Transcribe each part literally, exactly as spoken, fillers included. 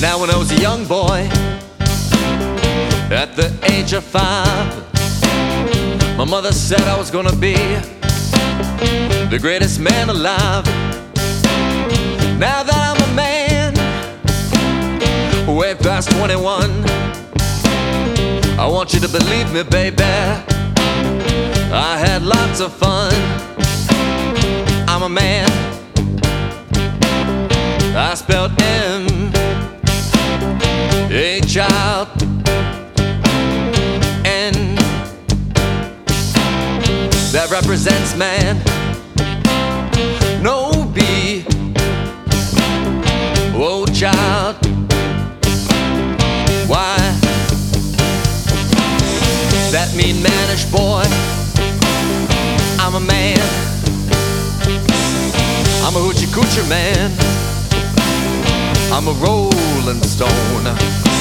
Now when I was a young boy, at the age of five, my mother said I was gonna be the greatest man alive. Now that I'm a man, way past twenty-one, I want you to believe me, baby, I had lots of fun. I'm a man, I spelled M A child N, that represents man. No B, oh child, why? That mean mannish boy. I'm a man, I'm a hoochie coochie man, I'm a rolling stone.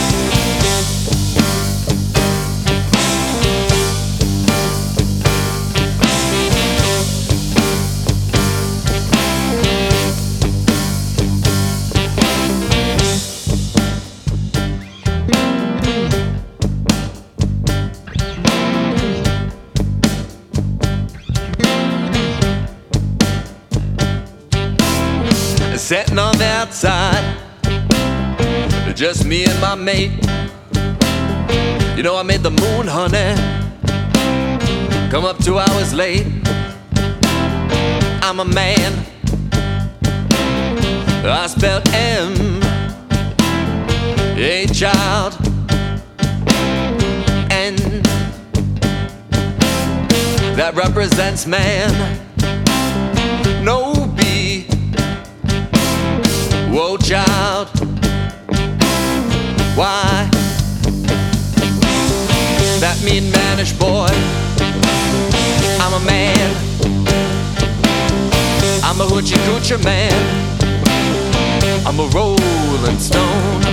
Sitting on the outside, just me and my mate. You know I made the moon, honey, come up two hours late. I'm a man, I spelled M A child N, that represents man. No B, whoa child, why? That mean mannish boy. I'm a man, I'm a hoochie coochie man, I'm a rolling stone.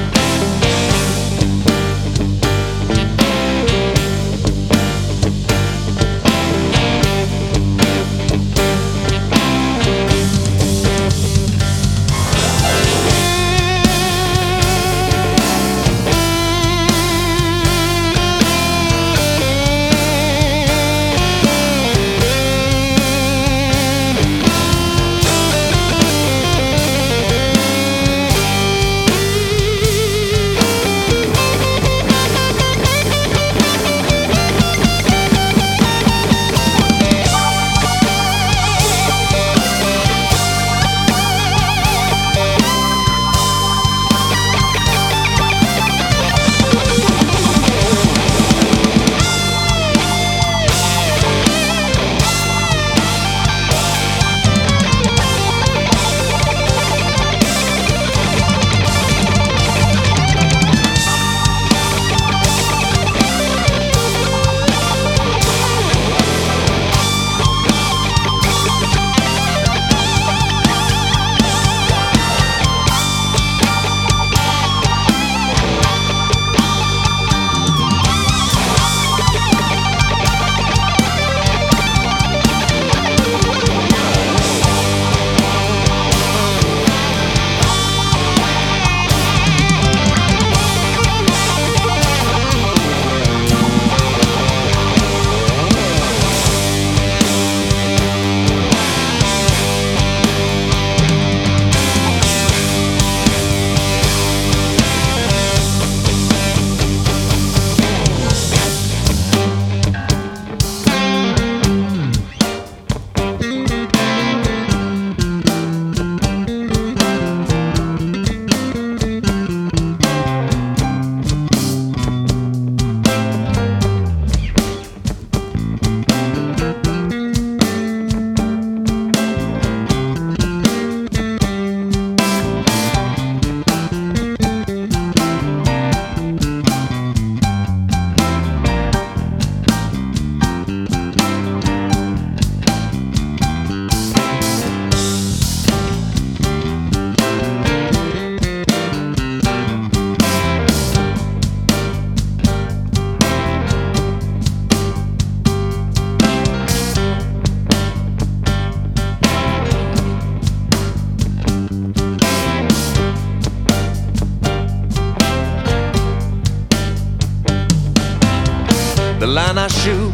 line I shoot,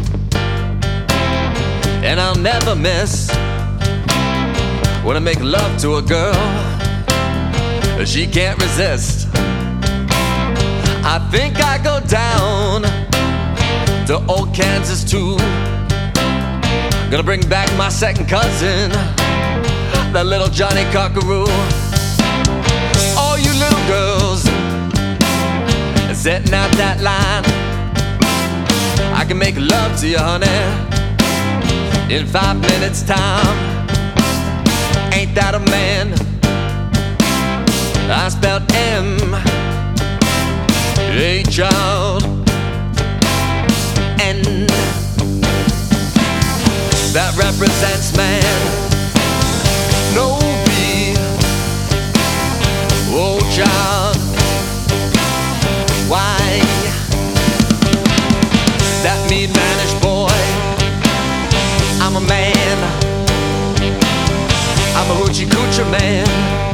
and I'll never miss when I make love to a girl she can't resist. I think I go down to old Kansas too. Gonna bring back my second cousin, that little Johnny Cockaroo. All you little girls setting out that line, I can make love to you, honey, in five minutes time. Ain't that a man? I spelled M A child N. That represents man. No B. Oh child. Why? That mean manish boy. I'm a man. I'm a hoochie coochie man.